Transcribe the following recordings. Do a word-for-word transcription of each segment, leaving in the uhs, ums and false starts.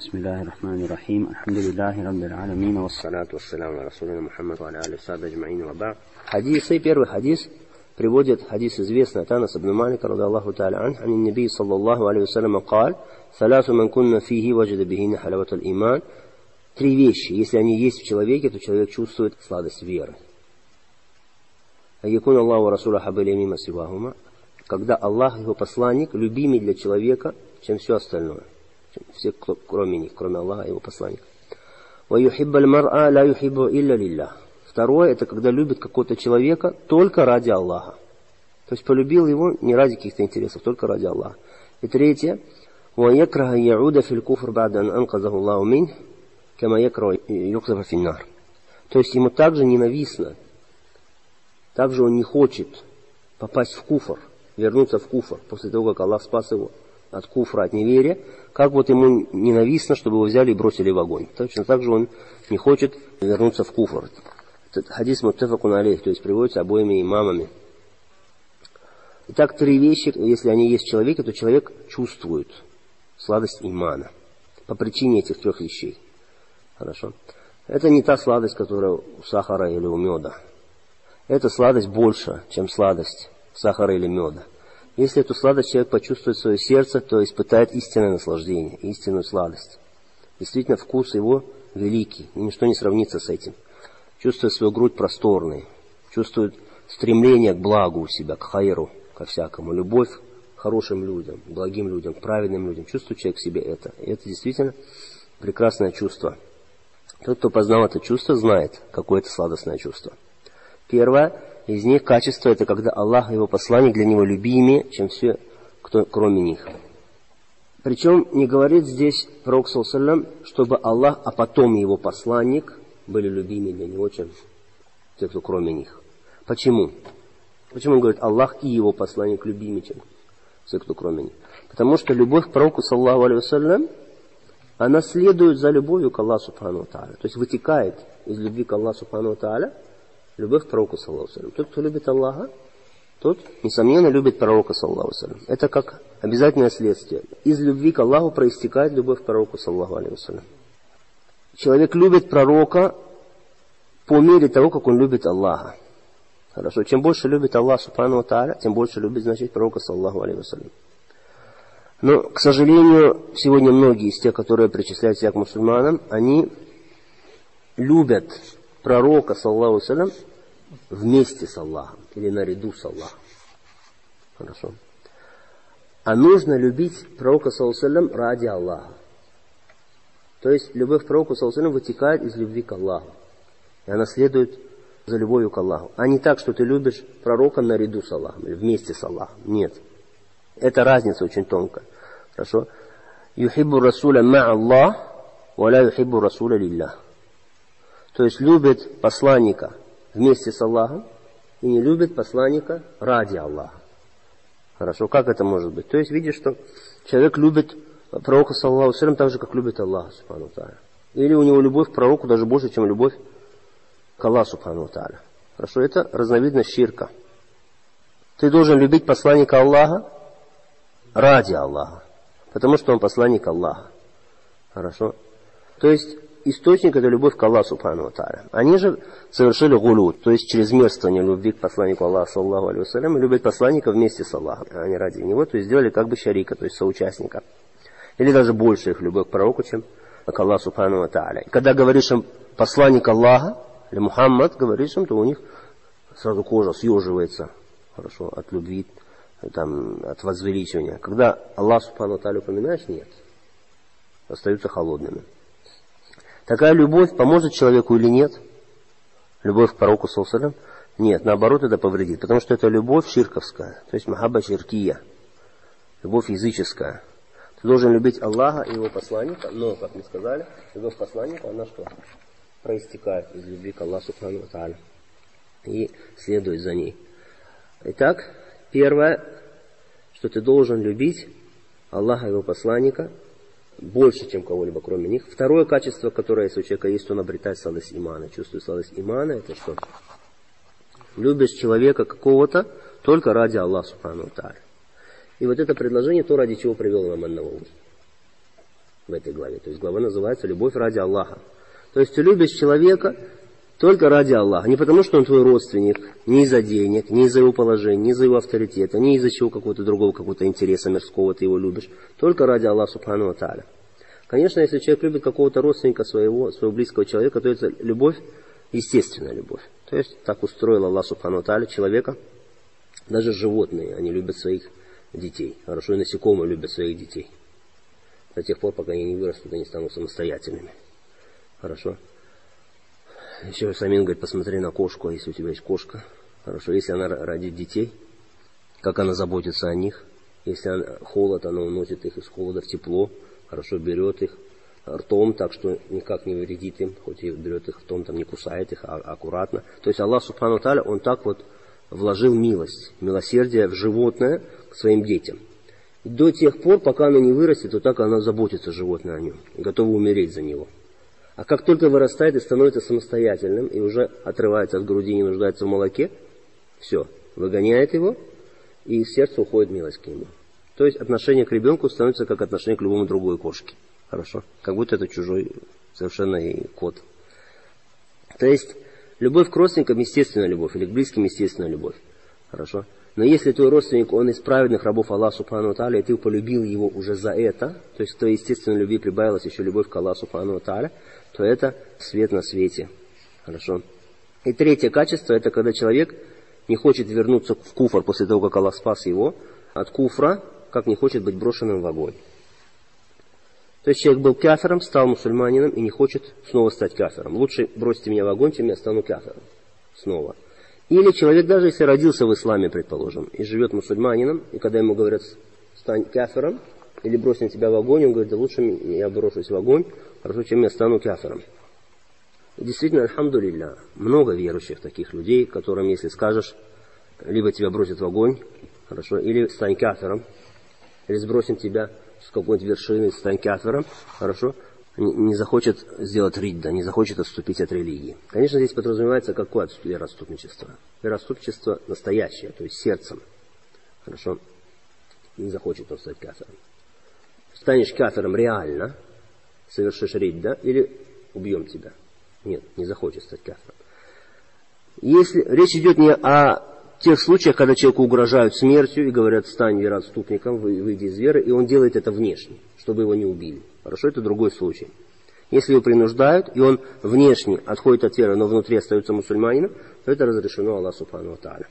بسم الله الرحمن الرحيم الحمد لله رب العالمين والصلاة والسلام على رسولنا محمد وعلى آله وصحبه أجمعين وبعد. Хадисы, первый хадис приводит хадис известный от Анаса ибн Малика رضي الله تعالى عنه عن النبي صلى الله عليه وسلم قال: ثلاث من كن فيه وجد بهن حلاوة الإيمان. Три вещи, если они есть в человеке, то человек чувствует сладость веры. يكون الله ورسوله أحب إليه مما سواهما. Когда Аллах и его посланник любимый для человека, чем все остальное. Все, кто, кроме них, кроме Аллаха и его посланника. وَيُحِبَّ الْمَرْءَ لَا يُحِبُّ إِلَّا لِلَّهِ. Второе, это когда любит какого-то человека только ради Аллаха. То есть полюбил его не ради каких-то интересов, только ради Аллаха. И третье, وَيَكْرَهَ يَعُودَ فِي الْكُفْرِ بَعْدَ أَنْ أَنْقَذَهُ اللَّهُ مِنْهُ كَمَا يَكْرَهُ يُقْذَفَ فِي النَّارِ. То есть ему также ненавистно, также он не хочет попасть в куфр, вернуться в куфр, после того, как Аллах спас его от куфра, от неверия, как вот ему ненавистно, чтобы его взяли и бросили в огонь. Точно так же он не хочет вернуться в куфр. Этот хадис муттафакун алейх, то есть приводится обоими имамами. Итак, три вещи, если они есть в человеке, то человек чувствует сладость имана по причине этих трех вещей. Хорошо? Это не та сладость, которая у сахара или у меда. Эта сладость больше, чем сладость сахара или меда. Если эту сладость человек почувствует в свое сердце, то испытает истинное наслаждение, истинную сладость. Действительно, вкус его великий, и ничто не сравнится с этим. Чувствует свою грудь просторной, чувствует стремление к благу у себя, к хайру, ко всякому, любовь к хорошим людям, к благим людям, к праведным людям. Чувствует человек в себе это. И это действительно прекрасное чувство. Тот, кто познал это чувство, знает, какое это сладостное чувство. Первое из них качество, это когда Аллах и его посланник для него любимее, чем все, кто кроме них. Причем не говорит здесь пророк саллаллаху алейхи ва саллям, чтобы Аллах, а потом его посланник были любимее для него, чем те, кто кроме них. Почему? Почему он говорит Аллах и его посланник любимее, чем те, кто кроме них? Потому что любовь к пророку саллаллаху алейхи ва саллям, она следует за любовью к Аллаху субхану ва тааля. То есть вытекает из любви к Аллаху субхану ва тааля любовь к пророку саллаллаху алейхи ва саллям. Тот, кто любит Аллаха, тот, несомненно, любит пророка саллаллаху алейхи ва саллям. Это как обязательное следствие. Из любви к Аллаху проистекает любовь к пророку саллаллаху алейхи ва саллям. Человек любит пророка по мере того, как он любит Аллаха. Хорошо. Чем больше любит Аллах субхану ва тааля, тем больше любит, значит, пророка саллаллаху алейхи ва саллям. Но, к сожалению, сегодня многие из тех, которые причисляют себя к мусульманам, они любят пророка саллаллаху алейхи ва саллям вместе с Аллахом или наряду с Аллахом. Хорошо. А нужно любить пророка саллаллаху алейхи ва саллям ради Аллаха. То есть любовь к пророку саллаллаху алейхи ва саллям вытекает из любви к Аллаху. И она следует за любовью к Аллаху. А не так, что ты любишь пророка наряду с Аллахом или вместе с Аллахом. Нет. Эта разница очень тонкая. Хорошо. Юхиббу расуля ма Аллах, валя юхиббу расуля лиллах. То есть любит посланника вместе с Аллахом и не любит посланника ради Аллаха. Хорошо, как это может быть? То есть видишь, что человек любит пророка саллаллаху алейхи ва саллям так же, как любит Аллах субхану ва тааля. Или у него любовь к пророку даже больше, чем любовь к Аллаху субхану ва тааля. Хорошо, это разновидность ширка. Ты должен любить посланника Аллаха ради Аллаха, потому что он посланник Аллаха. Хорошо? То есть источник — это любовь к Аллаху субхану ва тааля. Они же совершили гулу, то есть чрезмерствование любви к посланнику Аллаха саллаллаху алейхи ва саллям, и любят посланника вместе с Аллахом, а не ради него, то есть сделали как бы шарика, то есть соучастника. Или даже больше их любовь к пророку, чем к Аллаху субхану ва тааля. Когда говоришь им посланник Аллаха, или Мухаммад, говоришь им, то у них сразу кожа съеживается, хорошо, от любви, там, от возвеличивания. Когда Аллах субхану ва тааля упоминаешь, нет, остаются холодными. Такая любовь поможет человеку или нет? Любовь к пророку саллаллаху алейхи ва саллям? Нет, наоборот, это повредит, потому что это любовь ширковская, то есть махабба ширкия, любовь языческая. Ты должен любить Аллаха и его посланника, но, как мы сказали, любовь посланника, она что? Проистекает из любви к Аллаху субхану ва тааля и следует за ней. Итак, первое, что ты должен любить Аллаха и его посланника больше, чем кого-либо кроме них. Второе качество, которое если у человека есть, он обретает сладость имана. Чувствует сладость имана, это что? Любишь человека какого-то только ради Аллаха субхану ва тааля. И вот это предложение, то, ради чего привел имам ан-Навави. в этой главе. То есть глава называется «Любовь ради Аллаха». То есть ты любишь человека только ради Аллаха. Не потому, что он твой родственник, не из-за денег, не из-за его положения, не из-за его авторитета, не из-за чего какого-то другого, какого-то интереса мирского ты его любишь. Только ради Аллаха Субхану ва Тааля. Конечно, если человек любит какого-то родственника своего, своего близкого человека, то это любовь, естественная любовь. То есть так устроил Аллах Субхану ва Тааля человека. Даже животные, они любят своих детей. Хорошо, и насекомые любят своих детей. До тех пор, пока они не вырастут, они станут самостоятельными. Хорошо. Еще Самин говорит, посмотри на кошку, а если у тебя есть кошка. Хорошо, если она родит детей, как она заботится о них. Если она, холод, она уносит их из холода в тепло. Хорошо, берет их ртом, так что никак не вредит им, хоть и берет их ртом, там не кусает их, а аккуратно. То есть Аллах Субхану ва Тааля, Он так вот вложил милость, милосердие в животное к своим детям. И до тех пор, пока оно не вырастет, то так оно заботится, животное, о нем, и готово умереть за него. А как только вырастает и становится самостоятельным, и уже отрывается от груди, не нуждается в молоке, все, выгоняет его, и из сердца уходит милость к нему. То есть отношение к ребенку становится как отношение к любому другой кошке. Хорошо? Как будто это чужой совершенно кот. То есть любовь к родственникам естественная любовь, или к близким естественная любовь. Хорошо? Но если твой родственник, он из праведных рабов Аллаха Субхану ва Тааля, и ты полюбил его уже за это, то есть к твоей естественной любви прибавилась еще любовь к Аллаху Субхану ва Тааля, то это свет на свете. Хорошо? И третье качество, это когда человек не хочет вернуться в куфр после того, как Аллах спас его от куфра, как не хочет быть брошенным в огонь. То есть человек был кафиром, стал мусульманином и не хочет снова стать кафиром. Лучше бросьте меня в огонь, чем я стану кафиром. Снова. Или человек, даже если родился в исламе, предположим, и живет мусульманином, и когда ему говорят, стань кафиром, или бросим тебя в огонь, он говорит, да лучше я брошусь в огонь, хорошо, чем я стану кафиром. И действительно, альхамдулилля, много верующих таких людей, которым, если скажешь, либо тебя бросят в огонь, хорошо, или стань кафиром, или сбросим тебя с какой-нибудь вершины, стань кафиром, хорошо, не захочет сделать ридда, не захочет отступить от религии. Конечно, здесь подразумевается какое вероотступничество? Вероотступничество настоящее, то есть сердцем. Хорошо? Не захочет он стать кафиром. Станешь кафиром реально, совершишь ридда, или убьем тебя. Нет, не захочет стать кафиром. Если речь идет не о тех случаях, когда человеку угрожают смертью и говорят, стань вероотступником, выйди из веры, и он делает это внешне, чтобы его не убили. Хорошо, это другой случай. Если его принуждают, и он внешне отходит от веры, но внутри остается мусульманином, то это разрешено Аллаху Субхану ва Тааля.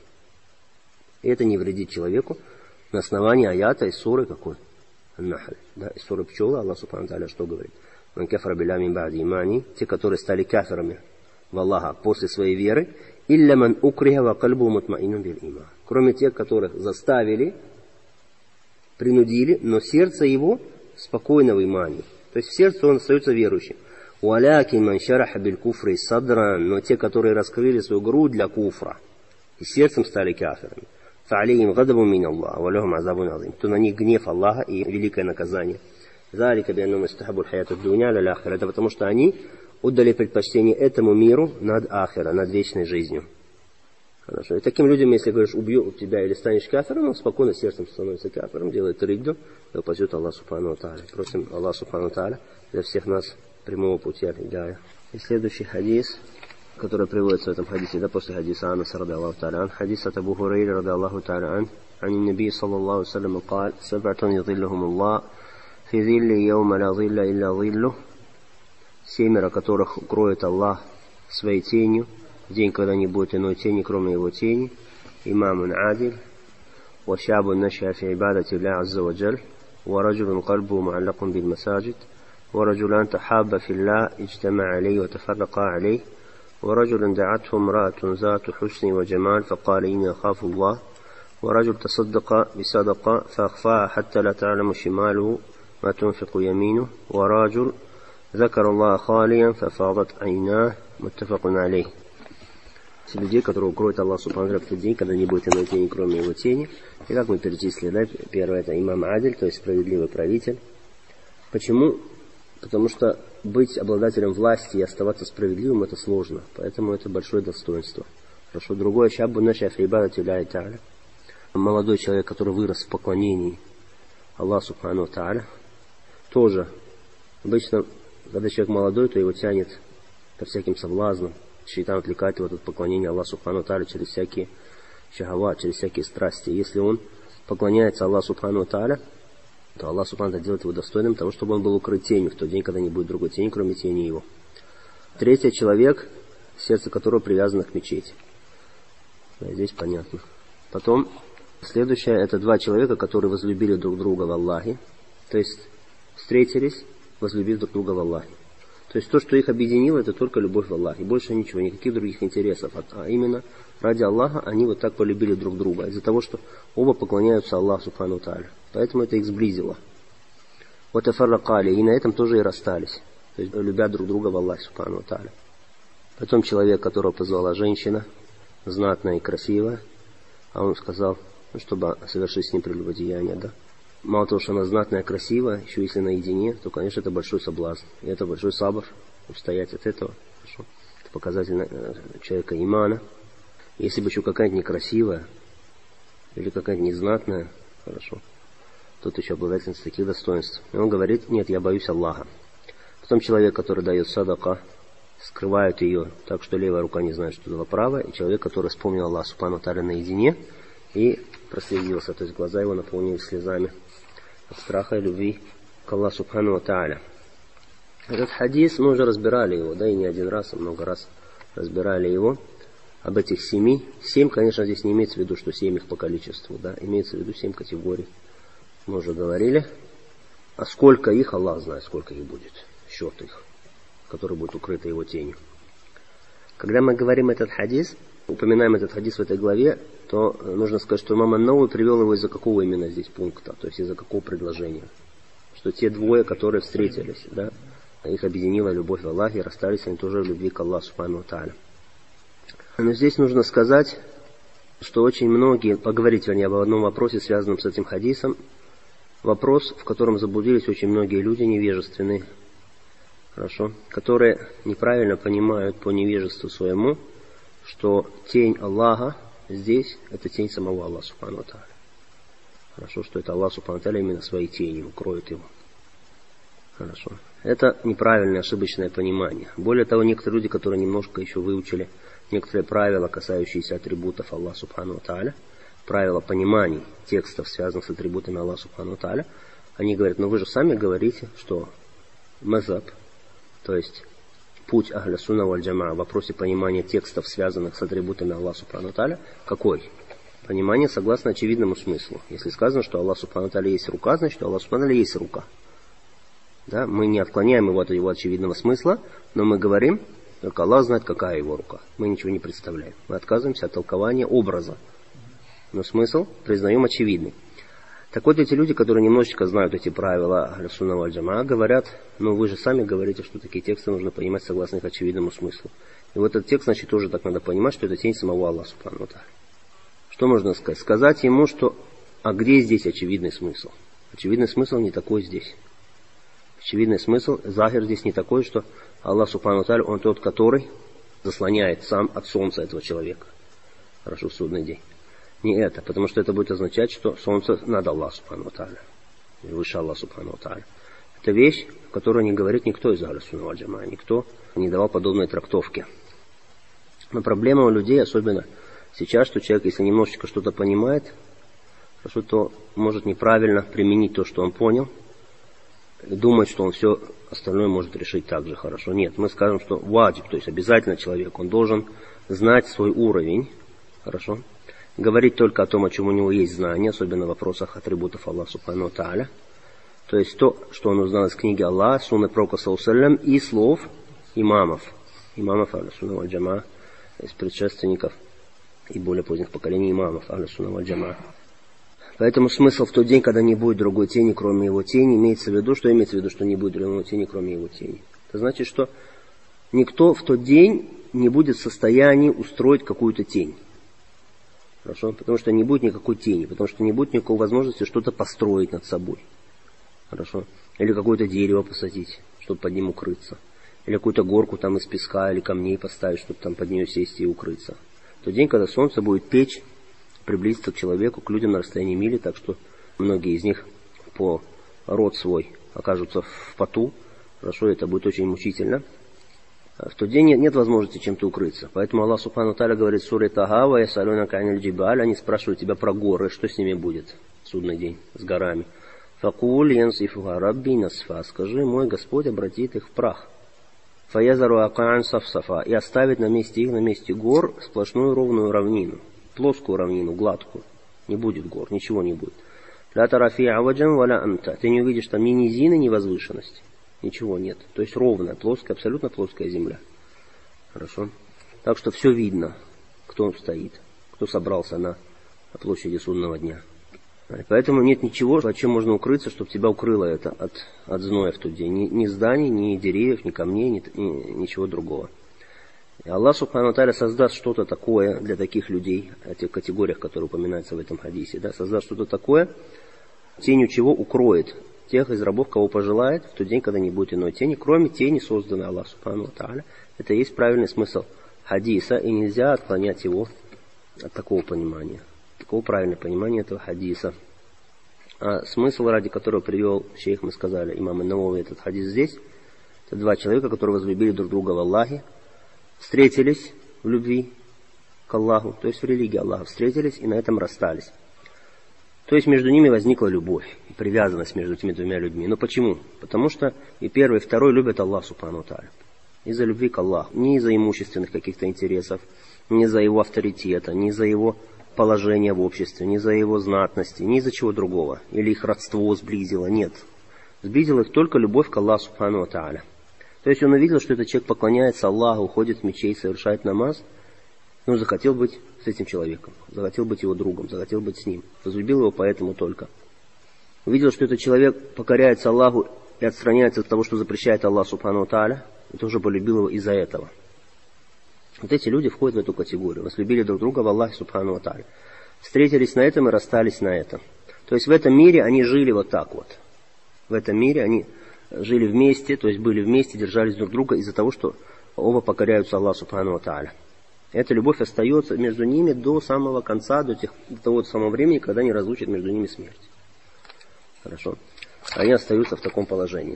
И это не вредит человеку на основании аята из суры какой? Ан-Нахль. Да, из суры пчелы Аллах Субхану ва Тааля что говорит? «Ман кафара билля мин ба'ди имани», те, которые стали кафирами в Аллаха после своей веры, «Илля ман укриха ва кальбу мутмаинун бил иман», кроме тех, которых заставили, принудили, но сердце его спокойно в имане. То есть в сердце он остается верующим. «Уалякин ман шараха биль куфри садран», но те, которые раскрыли свою грудь для куфра и сердцем стали кафирами, «Фа'алейхим гадабу мин Аллах, ва лахум азабун азим», то на них гнев Аллаха и великое наказание. «Залика бианнум истахабу аль-хаяту ад-дуня ля-л-ахира», это потому что они отдали предпочтение этому миру над ахира, над вечной жизнью. Хорошо. И таким людям, если говоришь, убью тебя или станешь кафиром, он спокойно сердцем становится кафиром, делает ридду, и упадет Аллах Субхану ва Тааля. Просим Аллах Субхану ва Тааля для всех нас прямого пути от-хидая. И следующий хадис, который приводится в этом хадисе, да, после хадиса Анаса ради Аллаху Тааля ан, хадис от Абу Хурайры ради Аллаху Тааля ан, ан Наби саллаллаху алейхи ва саллям قال سبعة يظلهم الله في ظل يوم لا ظل إلا ظله, семеро которых укроет Аллах своей тенью в день, когда не будет иной тени, кроме его тени. Имамун адиль, ва шабун наша фи ибадати Аллах азза ва джаль, ва раджулун кальбу муаллакун бил масаджид, ва раджулан тахабба филла иджтама алей ва тафаррака алей, ва раджулун да'атху мраатун зату хусни ва джамаль, факали инни ахафу Аллах, ва раджул тасаддака бисадака, фахфаа хатта ла та'ламу шималуху ма тунфику ямину, ва раджул ذكر الله خاليا ففاضت عيناه متفق عليه. Те людей, которые укроют Аллах Субхану ва Тааля в тот день, когда не будет иной тени, кроме его тени. И как мы перечислили, да, первое это имам Адиль, то есть справедливый правитель. Почему? Потому что быть обладателем власти и оставаться справедливым это сложно, поэтому это большое достоинство. Хорошо, другое шаббу наша фи ибадати Аллахи Тааля. Молодой человек, который вырос в поклонении Аллаху Субхану ва Тааля, тоже Обычно, когда человек молодой, то его тянет по всяким соблазнам. Шейтан отвлекает его от поклонения Аллаху Субхану ва Тааля через всякие шахават, через всякие страсти. Если он поклоняется Аллаху Субхану ва Тааля, то Аллах Субхану ва Тааля делает его достойным того, чтобы он был укрыт тенью в тот день, когда не будет другой тени, кроме тени его. Третий человек, сердце которого привязано к мечети. Да, здесь понятно. Потом, следующее, это два человека, которые возлюбили друг друга в Аллахе. То есть, встретились, возлюбив друг друга в Аллахе. То есть, то, что их объединило, это только любовь в Аллахе. Больше ничего, никаких других интересов. А именно, ради Аллаха они вот так полюбили друг друга. Из-за того, что оба поклоняются Аллаху Субхану ва Тааля. Поэтому это их сблизило. Вот и фарракали, и на этом тоже и расстались. То есть, любят друг друга в Аллахе Субхану ва Тааля. Потом человек, которого позвала женщина, знатная и красивая, а он сказал, ну, чтобы совершить с ним прелюбодеяние, да. Мало того, что она знатная, красивая, еще если наедине, то, конечно, это большой соблазн. И это большой сабр, устоять от этого. Хорошо. Это показатель человека имана. Если бы еще какая-нибудь некрасивая, или какая-нибудь незнатная, хорошо, тут еще обладательница таких достоинств. И он говорит, нет, я боюсь Аллаха. Потом человек, который дает садака, скрывает ее так, что левая рука не знает, что было правая, и человек, который вспомнил Аллаха Субхану ва Тааля наедине и прослезился, то есть глаза его наполнились слезами от страха и любви к Аллаху Субхану ва Тааля. Этот хадис, мы уже разбирали его, да, и не один раз, а много раз разбирали его, об этих семи. Семь, конечно, здесь не имеется в виду, что семь их по количеству, да, имеется в виду семь категорий. Мы уже говорили. А сколько их, Аллах знает, сколько их будет, счет их, который будет укрыт его тенью. Когда мы говорим этот хадис, упоминаем этот хадис в этой главе, то нужно сказать, что имам ан-Навави привел его из-за какого именно здесь пункта, то есть из-за какого предложения. Что те двое, которые встретились, да, их объединила любовь в Аллахе, и расстались они тоже в любви к Аллаху Субхану ва Тааля. Но здесь нужно сказать, что очень многие, поговорить, вернее, об одном вопросе, связанном с этим хадисом, вопрос, в котором заблудились очень многие люди невежественные, хорошо, которые неправильно понимают по невежеству своему, что тень Аллаха здесь, это тень самого Аллаха Субхану ва Тааля. Хорошо, что это Аллах Субхану ва Тааля именно своей тенью укроет его. Хорошо. Это неправильное, ошибочное понимание. Более того, некоторые люди, которые немножко еще выучили некоторые правила, касающиеся атрибутов Аллаха Субхану ва Тааля, правила пониманий текстов, связанных с атрибутами Аллаха Субхану ва Тааля, они говорят, ну вы же сами говорите, что мазаб, то есть путь Ахля Сунна валь Джамаа в вопросе понимания текстов, связанных с атрибутами Аллаха Субхану ва Тааля, какой? Понимание согласно очевидному смыслу. Если сказано, что Аллах Субхану ва Тааля есть рука, значит, у Аллаха Субхану ва Тааля есть рука. Да? Мы не отклоняем его от его очевидного смысла, но мы говорим, только Аллах знает, какая его рука. Мы ничего не представляем. Мы отказываемся от толкования образа. Но смысл признаем очевидный. Так вот, эти люди, которые немножечко знают эти правила Ахля Сунна валь Джамаа, говорят, ну вы же сами говорите, что такие тексты нужно понимать согласно их очевидному смыслу. И вот этот текст, значит, тоже так надо понимать, что это тень самого Аллаха Субхану ва Тааля. Что можно сказать? Сказать ему, что, а где здесь очевидный смысл? Очевидный смысл не такой здесь. Очевидный смысл, захир здесь не такой, что Аллах Субхану ва Тааля, он тот, который заслоняет сам от солнца этого человека. Хорошо, в судный день. Не это, потому что это будет означать, что солнце над Аллахом Субхану ва Тааля, выше Аллаха Субхану ва Тааля. Это вещь, которую не говорит никто из Ахля Сунна валь Джамаа, никто не давал подобной трактовки. Но проблема у людей, особенно сейчас, что человек, если немножечко что-то понимает, хорошо, то может неправильно применить то, что он понял, и думать, что он все остальное может решить так же хорошо. Нет, мы скажем, что ваджиб, то есть обязательно человек, он должен знать свой уровень, хорошо, говорить только о том, о чем у него есть знание, особенно в вопросах атрибутов Аллаха Субхану ва Тааля. То есть то, что он узнал из книги Аллаха, сунны пророка саллаллаху алейхи ва саллям и слов имамов. Имамов Ахля Сунна валь Джамаа, из предшественников и более поздних поколений имамов Ахля Сунна валь Джамаа. Поэтому смысл в тот день, когда не будет другой тени, кроме его тени, имеется в виду, что имеется в виду, что не будет другой тени, кроме его тени. Это значит, что никто в тот день не будет в состоянии устроить какую-то тень. Хорошо? Потому что не будет никакой тени, потому что не будет никакой возможности что-то построить над собой. Хорошо? Или какое-то дерево посадить, чтобы под ним укрыться. Или какую-то горку там из песка или камней поставить, чтобы там под нее сесть и укрыться. В тот день, когда солнце будет печь, приблизиться к человеку, к людям на расстоянии мили, так что многие из них по род свой окажутся в поту, Хорошо, это будет очень мучительно. В тот день нет, нет возможности чем-то укрыться. Поэтому Аллах Субхану Тааля говорит в суре Таха: «Ва ясалюнака аниль джибаль», они спрашивают тебя про горы, что с ними будет в судный день, с горами. «Факуль янсифуха рабби насфа», скажи, мой Господь обратит их в прах. «Фаязару акаан сафсафа», и оставит на месте их, на месте гор, сплошную ровную равнину, плоскую равнину, гладкую. Не будет гор, ничего не будет. «Ля тарафи аваджан валя амта», ты не увидишь там ни низины, ни возвышенности. Ничего нет. То есть ровная, плоская, абсолютно плоская земля. Хорошо. Так что все видно, кто стоит, кто собрался на площади судного дня. И поэтому нет ничего, от чем можно укрыться, чтобы тебя укрыло это от, от зноя в тот день. Ни, ни зданий, ни деревьев, ни камней, ни, ни, ничего другого. И Аллах Субхану ва Тааля создаст что-то такое для таких людей, о тех категориях, которые упоминаются в этом хадисе, да, создаст что-то такое, тенью чего укроет тех из рабов, кого пожелает, в тот день, когда не будет иной тени, кроме тени, созданной Аллах Субхану ва Тааля. Это и есть правильный смысл хадиса, и нельзя отклонять его от такого понимания, такого правильного понимания этого хадиса. А смысл, ради которого привел шейх, мы сказали, имам ан-Навави, этот хадис здесь, это два человека, которые возлюбили друг друга в Аллахе, встретились в любви к Аллаху, то есть в религии Аллаха, встретились и на этом расстались. То есть между ними возникла любовь и привязанность между этими двумя людьми. Но почему? Потому что и первый, и второй любят Аллах Субхану ва Тааля. Из-за любви к Аллаху. Не из-за имущественных каких-то интересов, не из-за его авторитета, не из-за его положения в обществе, не из-за его знатности, не из-за чего другого. Или их родство сблизило. Нет. Сблизила их только любовь к Аллаху Субхану ва Тааля. То есть он увидел, что этот человек поклоняется Аллаху, уходит в мечеть, совершает намаз. И он захотел быть с этим человеком, захотел быть его другом, захотел быть с ним. Возлюбил его поэтому только. Увидел, что этот человек покоряется Аллаху и отстраняется от того, что запрещает Аллах Субхану ва Тааля, и тоже полюбил его из-за этого. Вот эти люди входят в эту категорию. Возлюбили друг друга в Аллахе Субхану ва Тааля. Встретились на этом и расстались на этом. То есть в этом мире они жили вот так вот. В этом мире они жили вместе, то есть были вместе, держались друг друга из-за того, что оба покоряются Аллаху Субхану ва Тааля. Эта любовь остается между ними до самого конца, до, тех, до того самого времени, когда не разлучит между ними смерть. Хорошо. Они остаются в таком положении.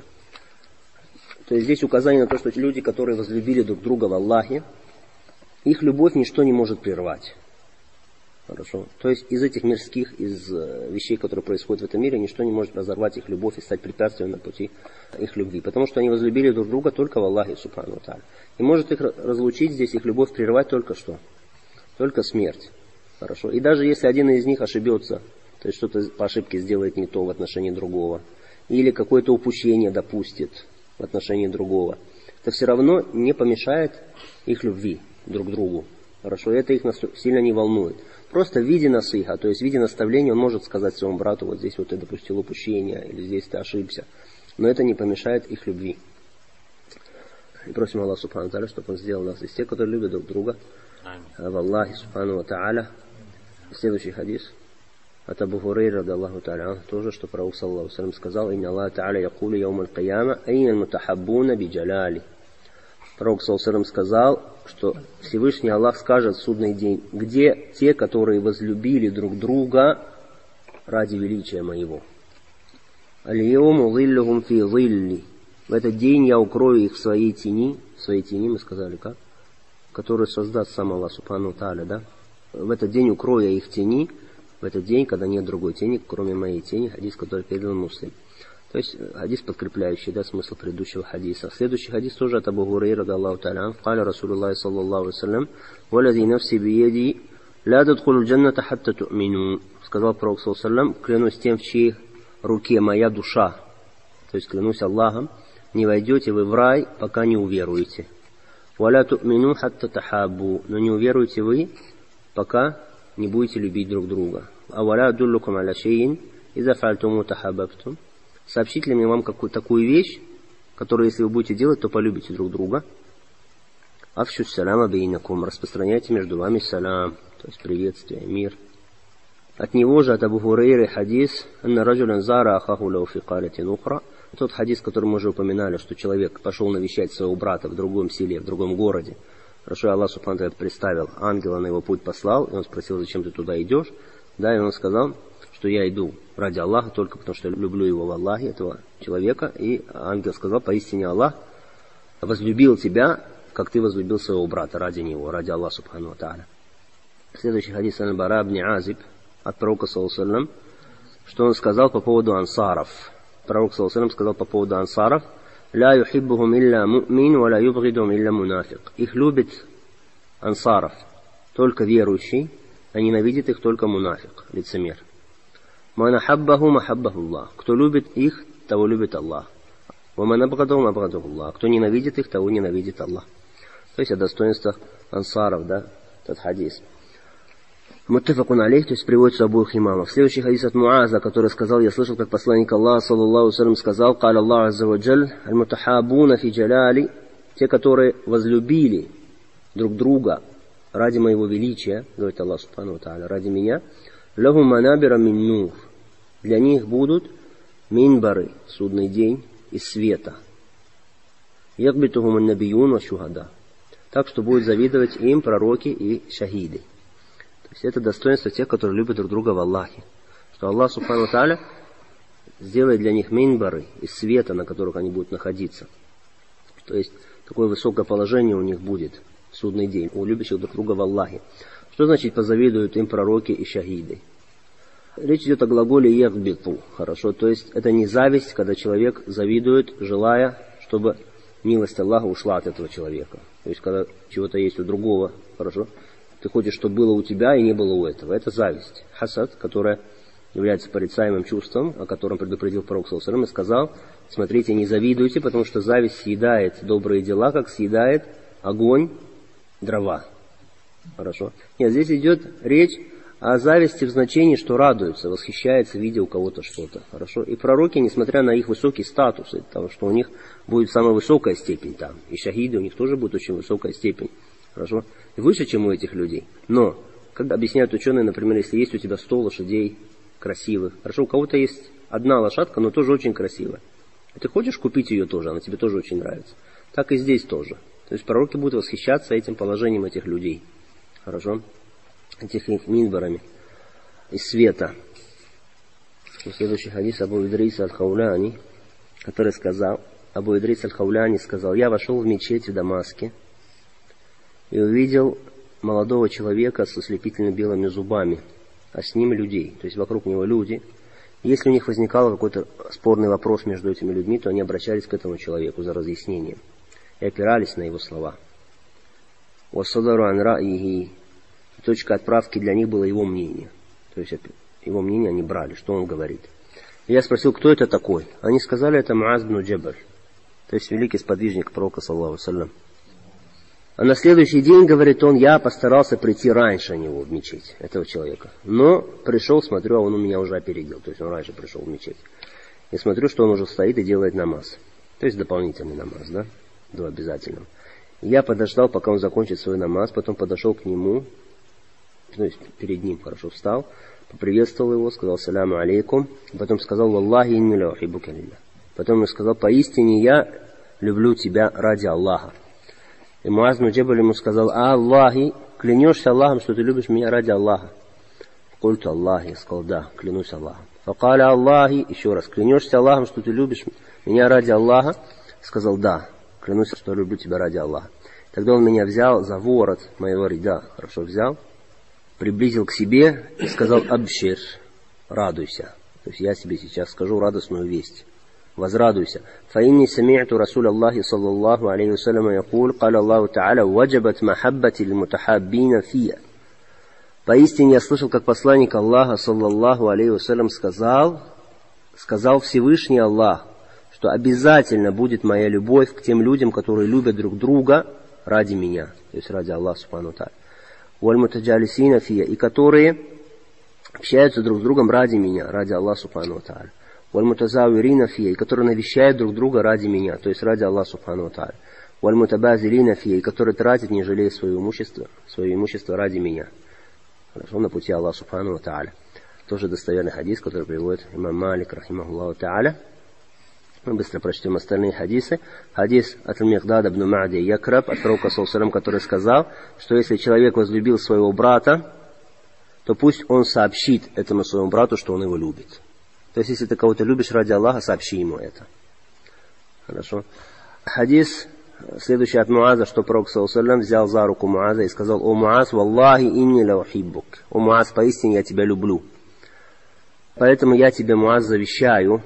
То есть здесь указание на то, что люди, которые возлюбили друг друга в Аллахе, их любовь ничто не может прервать. Хорошо. То есть из этих мирских, из вещей, которые происходят в этом мире, ничто не может разорвать их любовь и стать препятствием на пути их любви. Потому что они возлюбили друг друга только в Аллахе Субхану ва Тааля. И может их разлучить здесь, их любовь прервать только что? Только смерть. Хорошо. И даже если один из них ошибется, то есть что-то по ошибке сделает не то в отношении другого, или какое-то упущение допустит в отношении другого, это все равно не помешает их любви друг к другу. Хорошо. И это их сильно не волнует. Просто в виде насыха, то есть в виде наставления он может сказать своему брату: вот здесь вот ты допустил упущение, или здесь ты ошибся. Но это не помешает их любви. И просим Аллаха Субхану ва Тааля, чтобы он сделал нас из тех, которые любят друг друга в Аллахе Субхану ва Тааля. Следующий хадис от Абу Хурайры радиаллаху тааля тоже, что пророк саллаллаху алейхи ва саллям сказал: «Инна Аллаха Тааля якулу яум аль-кияма айна аль-мутахаббуна биджаляли». Пророк саллаллаху алейхи ва саллям сказал, что Всевышний Аллах скажет в судный день: где те, которые возлюбили друг друга ради величия моего? «Аль-яуму зиллюхум фи зилли». В этот день я укрою их в своей тени. В своей тени мы сказали как? Которую создаст сам Аллах Субхану ва Тааля, да? В этот день укрою я их тени. В этот день, когда нет другой тени, кроме моей тени. Хадис, который передан Муслим. То есть хадис, подкрепляющий, да, смысл предыдущего хадиса. Следующий хадис тоже от Абу Хурайры радиаллаху тааля. «Каля Расулуллахи саллаллаху алейхи ва саллям: валади нафси биеди ля тадхулу джанната хатта ту'мину». Сказал пророк саллаллаху алейхи ва саллям: клянусь тем, в чьей руке моя душа, то есть клянусь Аллахом, не войдете вы в рай, пока не уверуете. «Валя ту'мину хатта тахаббу», но не уверуете вы, пока не будете любить друг друга. «А валя адуллукум аля шейин иза фа'альтуму тахаббабтум». Сообщить ли мне вам какую такую вещь, которую, если вы будете делать, то полюбите друг друга? «Афшу салама бейнакум», распространяйте между вами салам, то есть приветствие, мир. От него же, от Абу Хурайры, хадис: «Анна раджулян зара ахаху лау фи каратин ухра». Тот хадис, который мы уже упоминали, что человек пошел навещать своего брата в другом селе, в другом городе. Хорошо, Аллах Субхану ва Тааля представил, ангела на его путь послал, и он спросил: зачем ты туда идешь? Да, и он сказал, что что я иду ради Аллаха только потому, что люблю его в Аллахе, этого человека. И ангел сказал: поистине Аллах возлюбил тебя, как ты возлюбил своего брата ради него, ради Аллаха субхану ва тааля. Следующий хадис Аль-Бара ибн Азиб от пророка саллаллаху алейхи ва саллям, что он сказал по поводу ансаров. Пророк саллаллаху алейхи ва саллям сказал по поводу ансаров: ля юхиббухум илля му'мин, ва ля юбгидухум илля мунафик. Их любит ансаров только верующий, а ненавидит их только мунафик, лицемер. Ман ахаббахум ахаббаху Аллах. Кто любит их, того любит Аллах. Ва ман абгадахум абгадаху Аллах. Кто ненавидит их, того ненавидит Аллах. То есть о достоинствах ансаров, да, этот хадис. Муттафакун алейх, то есть приводится обоих имамов. Следующий хадис от Муаза, который сказал: я слышал, как посланник Аллаха, саллаллаху алейхи ва саллям, сказал: «Каля Аллах азза ва джаль, аль-мутахабуна фи джаляли», те, которые возлюбили друг друга ради моего величия, говорит Аллах субхану ва тааля, ради меня, лахум манабира мин нур, для них будут минбары, судный день, из света. Якбитухум ан-набиюн ва шухада, так что будут завидовать им пророки и шахиды. То есть это достоинство тех, которые любят друг друга в Аллахе. Что Аллах субхану ва тааля сделает для них минбары из света, на которых они будут находиться. То есть такое высокое положение у них будет в судный день, у любящих друг друга в Аллахе. Что значит позавидуют им пророки и шахиды? Речь идет о глаголе «ягбиту». Хорошо, то есть это не зависть, когда человек завидует, желая, чтобы милость Аллаха ушла от этого человека. То есть когда чего-то есть у другого, хорошо, ты хочешь, чтобы было у тебя и не было у этого. Это зависть. Хасад, которая является порицаемым чувством, о котором предупредил пророк саллаллаху алейхи ва саллям, и сказал: смотрите, не завидуйте, потому что зависть съедает добрые дела, как съедает огонь дрова. Хорошо. Нет, здесь идет речь о зависти в значении, что радуется, восхищается, видя у кого-то что-то. Хорошо. И пророки, несмотря на их высокий статус, потому что у них будет самая высокая степень там, и шахиды у них тоже будет очень высокая степень. Хорошо. И выше, чем у этих людей. Но, как объясняют ученые, например, если есть у тебя сто лошадей красивых, хорошо, у кого-то есть одна лошадка, но тоже очень красивая. И ты хочешь купить ее тоже, она тебе тоже очень нравится. Так и здесь тоже. То есть пророки будут восхищаться этим положением этих людей. Хорошо? Этих их минбарами из света. Следующий хадис Абу Идрис аль-Хауляни, который сказал, Абу Идрис аль-Хауляни сказал: я вошел в мечеть в Дамаске и увидел молодого человека с ослепительно белыми зубами, а с ним людей, то есть вокруг него люди. Если у них возникал какой-то спорный вопрос между этими людьми, то они обращались к этому человеку за разъяснением и опирались на его слова. «Вассадару ан ра'ихи», точка отправки для них было его мнение. То есть его мнение они брали, что он говорит. И я спросил, кто это такой? Они сказали, это Муаз ибн Джабаль, то есть великий сподвижник пророка, саллаллаху алейхи ва саллям. А на следующий день, говорит он, я постарался прийти раньше него в мечеть, этого человека. Но пришел, смотрю, а он у меня уже опередил. То есть он раньше пришел в мечеть. И смотрю, что он уже стоит и делает намаз. То есть дополнительный намаз, да, до обязательного. И я подождал, пока он закончит свой намаз, потом подошел к нему, то есть перед ним хорошо встал, поприветствовал его, сказал саляму алейкум, потом сказал валлахи инни ла ухиббука лилля. Потом он сказал, поистине я люблю тебя ради Аллаха. И Муаз ибн Джабаль ему сказал, а Аллахи, клянешься Аллахом, что ты любишь меня ради Аллаха? Культу Аллахи, я сказал, да, клянусь Аллахом. Факаля Аллахи, еще раз, клянешься Аллахом, что ты любишь меня ради Аллаха? Сказал, да, клянусь, что я люблю тебя ради Аллаха. Тогда он меня взял за ворот моего рида, хорошо взял, приблизил к себе и сказал, абшир, радуйся. То есть я тебе сейчас скажу радостную весть. Возрадуйся. فإني سمعت رسول الله صلى الله عليه وسلم يقول قال الله تعالى وجبت محبتي للمتحابين فيا. Поистине я слышал, как посланник Аллаха саллаллаху алейхи вассалям сказал, сказал Всевышний Аллах, что обязательно будет моя любовь к тем людям, которые любят друг друга ради меня, то есть ради Аллаха субхану ва тааля. وَالْمُتَجَالِسِينَ فِيَ, и которые общаются друг с другом ради меня, ради Аллаха субхану ва тааля. وَالْمُتَزَاوِرِينَ فِيَ, и которые навещают друг друга ради меня, то есть ради Аллаха субхану ва тааля. وَالْمُتَبَازِلِينَ فِيَ, и которые тратят, не жалея свое имущество, свое имущество ради меня. Хорошо, на пути Аллаха субхану ва тааля. Тоже достоверный хадис, который приводит имам Малик, рахимахуллаху тааля. Мы быстро прочтем остальные хадисы. Хадис от Микдада ибн Ма'ди Якраб, от пророка саллаллаху алейхи ва саллям, который сказал, что если человек возлюбил своего брата, то пусть он сообщит этому своему брату, что он его любит. То есть, если ты кого-то любишь ради Аллаха, сообщи ему это. Хорошо. Хадис, следующий от Муаза, что Пророк саллаллаху алейхи ва саллям взял за руку Муаза и сказал: «О Муаз, валлахи инни ла ухиббук». «О Муаз, поистине я тебя люблю. Поэтому я тебе, Муаз, завещаю,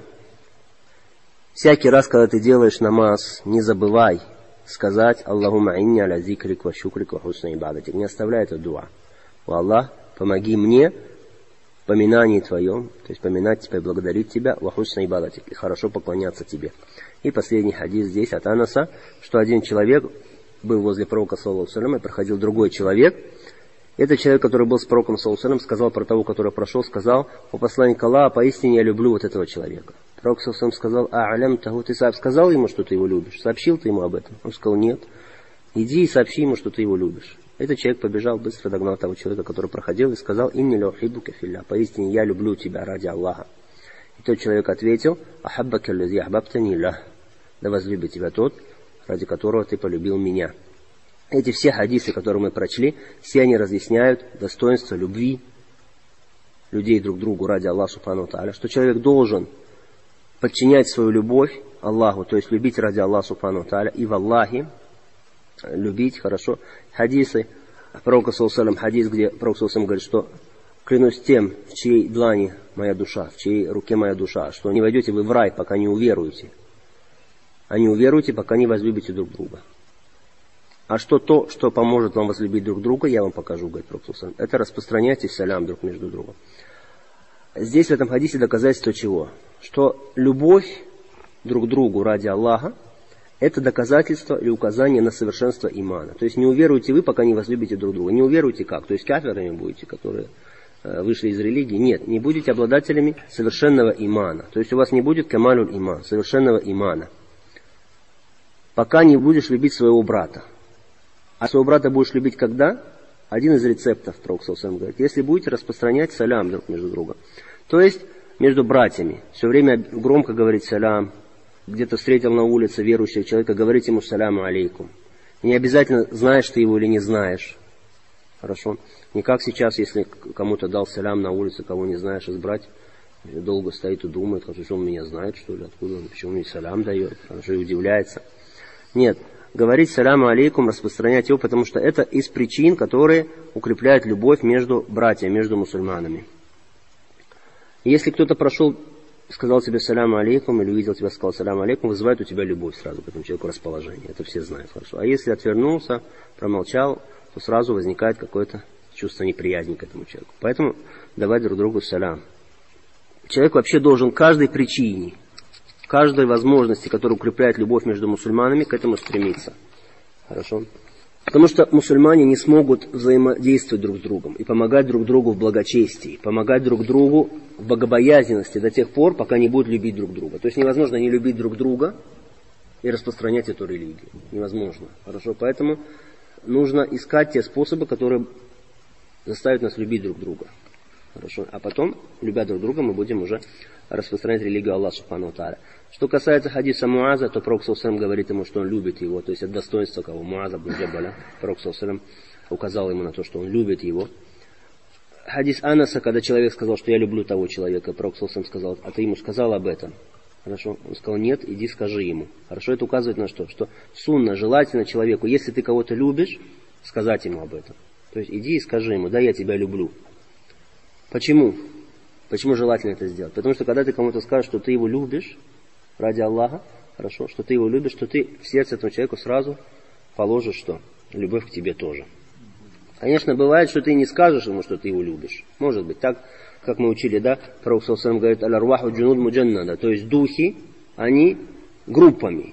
всякий раз, когда ты делаешь намаз, не забывай сказать: Аллахумма инни аля зикрик ва шукрик ва хусна ибадатик». Не оставляй это дуа. О Аллах, помоги мне в поминании твоем, то есть поминать тебя и благодарить тебя, ва хусна ибадатик, и хорошо поклоняться тебе. И последний хадис здесь от Анаса, что один человек был возле пророка саллаллаху алейхи ва саллям, и проходил другой человек. Этот человек, который был с пророком саллаллаху алейхи ва саллям, сказал про того, который прошел, сказал: «О посланник Аллаха, поистине я люблю вот этого человека». Пророк саллаллаху алейхи ва саллям сказал: «А-алям таху, ты сказал ему, что ты его любишь? Сообщил ты ему об этом?» Он сказал: «Нет». «Иди и сообщи ему, что ты его любишь». Этот человек побежал, быстро догнал того человека, который проходил, и сказал: «Инни ля ухиббука филля», поистине я люблю тебя ради Аллаха. И тот человек ответил: «Ахаббака аллази ахбабтани ля», да возлюбит тебя тот, ради которого ты полюбил меня. Эти все хадисы, которые мы прочли, все они разъясняют достоинство любви людей друг к другу ради Аллаха субхану ва тааля, что человек должен подчинять свою любовь Аллаху, то есть любить ради Аллаха субхану ва тааля, и в Аллахе любить, хорошо. Хадисы пророка саллаллаху алейхи ва саллям, хадис, где пророк саллаллаху алейхи ва саллям говорит, что клянусь тем, в чьей длани моя душа, в чьей руке моя душа, что не войдете вы в рай, пока не уверуете. А не уверуете, пока не возлюбите друг друга. А что то, что поможет вам возлюбить друг друга, я вам покажу, говорит пророк саллаллаху алейхи ва саллям. Это распространяйте салям друг между другом. Здесь в этом хадисе доказательство чего? Что любовь друг к другу ради Аллаха — это доказательство или указание на совершенство имана. То есть не уверуете вы, пока не возлюбите друг друга. Не уверуете как? То есть кафирами будете, которые э, вышли из религии? Нет, не будете обладателями совершенного имана. То есть у вас не будет камалюль иман, совершенного имана. Пока не будешь любить своего брата. А своего брата будешь любить когда? Один из рецептов, пророк саллаллаху алейхи ва саллям говорит, если будете распространять салям друг между другом. То есть между братьями. Все время громко говорить салям. Где-то встретил на улице верующего человека, говорить ему саляму алейкум. Не обязательно знаешь ты его или не знаешь. Хорошо? Не как сейчас, если кому-то дал салям на улице, кого не знаешь, избрать, долго стоит и думает, что он меня знает, что ли, откуда он, почему мне салям дает, хорошо, и удивляется. Нет, говорить саляму алейкум, распространять его, потому что это из причин, которые укрепляют любовь между братьями, между мусульманами. Если кто-то прошел, сказал тебе саляму алейкум, или увидел тебя, сказал саляму алейкум, вызывает у тебя любовь сразу к этому человеку, расположение. Это все знают хорошо. А если отвернулся, промолчал, то сразу возникает какое-то чувство неприязни к этому человеку. Поэтому давать друг другу салям. Человек вообще должен каждой причине, каждой возможности, которая укрепляет любовь между мусульманами, к этому стремиться. Хорошо? Потому что мусульмане не смогут взаимодействовать друг с другом и помогать друг другу в благочестии, помогать друг другу в богобоязненности до тех пор, пока не будут любить друг друга. То есть невозможно не любить друг друга и распространять эту религию. Невозможно. Хорошо? Поэтому нужно искать те способы, которые заставят нас любить друг друга. Хорошо? А потом, любя друг друга, мы будем уже распространять религию Аллаха субхану ва тааля. Что касается хадиса Муаза, то пророк саллаллаху алейхи ва саллям говорит ему, что он любит его. То есть от достоинства кого? Муаза бн Джабаля. Пророк саллаллаху алейхи ва саллям указал ему на то, что он любит его. Хадис Анаса, когда человек сказал, что я люблю того человека, пророк саллаллаху алейхи ва саллям сказал: а ты ему сказал об этом? Хорошо? Он сказал: нет, иди скажи ему. Хорошо? Это указывает на что? Что сунна, желательно человеку, если ты кого-то любишь, сказать ему об этом. То есть иди и скажи ему: да, я тебя люблю. Почему? Почему желательно это сделать? Потому что когда ты кому-то скажешь, что ты его любишь ради Аллаха, хорошо, что ты его любишь, что ты в сердце этому человеку сразу положишь что? Любовь к тебе тоже. Конечно, бывает, что ты не скажешь ему, что ты его любишь. Может быть, так, как мы учили, да? Пророк саллаллаху алейхи ва саллям говорит: аль-арваху джунуд муджаннада, то есть духи, они группами.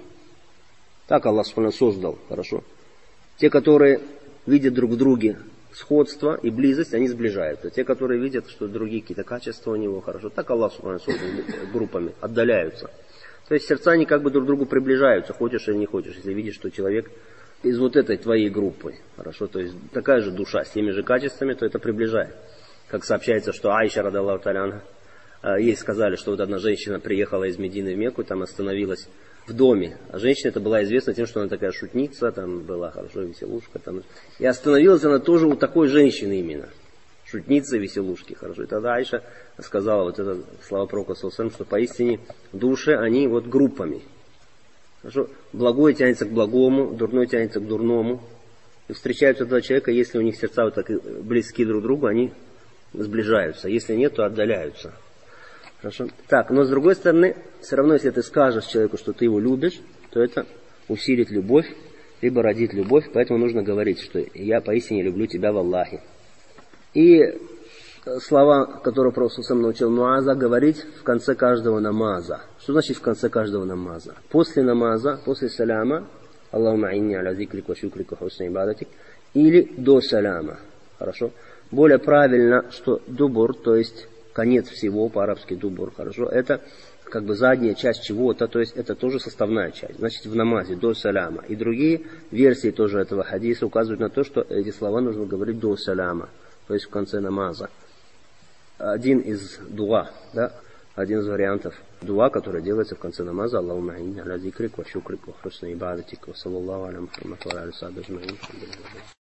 Так Аллах создал, хорошо. Те, которые видят друг в друге сходство и близость, они сближаются. Те, которые видят, что другие какие-то качества у него, хорошо, так Аллах создал группами, отдаляются. То есть сердца они как бы друг к другу приближаются, хочешь или не хочешь, если видишь, что человек из вот этой твоей группы, хорошо, то есть такая же душа, с теми же качествами, то это приближает. Как сообщается, что Айша, радаллаху та'аля анха, ей сказали, что вот одна женщина приехала из Медины в Мекку, там остановилась в доме. А женщина это была известна тем, что она такая шутница, там была хорошо веселушка. Там. И остановилась она тоже у такой женщины именно. шутницы, веселушки, хорошо. И тогда Айша сказала вот это слова пророка, что поистине души, они вот группами. Хорошо. Благое тянется к благому, дурное тянется к дурному. И встречаются два человека, если у них сердца вот так близки друг к другу, они сближаются. Если нет, то отдаляются. Хорошо. Так, но с другой стороны, все равно, если ты скажешь человеку, что ты его любишь, то это усилит любовь, либо родит любовь, поэтому нужно говорить, что я поистине люблю тебя в Аллахе. И слова, которые Пророк сам научил Муаза, говорить в конце каждого намаза. Что значит в конце каждого намаза? После намаза, после саляма, Аллахума инни аля зикрик ва шукрик ва хусни ибадатик, или до саляма. Хорошо? Более правильно, что дубур, то есть конец всего, по-арабски дубур, хорошо, это как бы задняя часть чего-то, то есть это тоже составная часть. Значит, в намазе, до саляма. И другие версии тоже этого хадиса указывают на то, что эти слова нужно говорить до саляма, то есть в конце намаза. Один из дуа, да, один из вариантов дуа, который делается в конце намаза. Аллахумма инни аля зикрик ва шукрик ва хусни ибадатик ва саллаллаху аля Мухаммад ва аля алиhi ва сахбихи аджмаин.